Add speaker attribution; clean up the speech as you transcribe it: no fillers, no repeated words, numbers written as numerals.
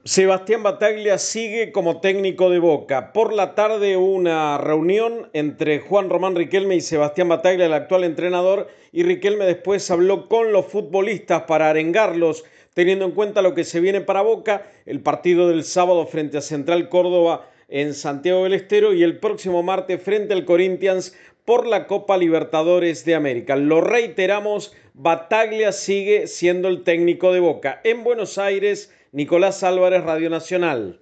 Speaker 1: Sebastián Battaglia sigue como técnico de Boca. Por la tarde hubo una reunión entre Juan Román Riquelme y Sebastián Battaglia, el actual entrenador, y Riquelme después habló con los futbolistas para arengarlos, teniendo en cuenta lo que se viene para Boca, el partido del sábado frente a Central Córdoba en Santiago del Estero y el próximo martes frente al Corinthians por la Copa Libertadores de América. Lo reiteramos, Battaglia sigue siendo el técnico de Boca. En Buenos Aires, Nicolás Álvarez, Radio Nacional.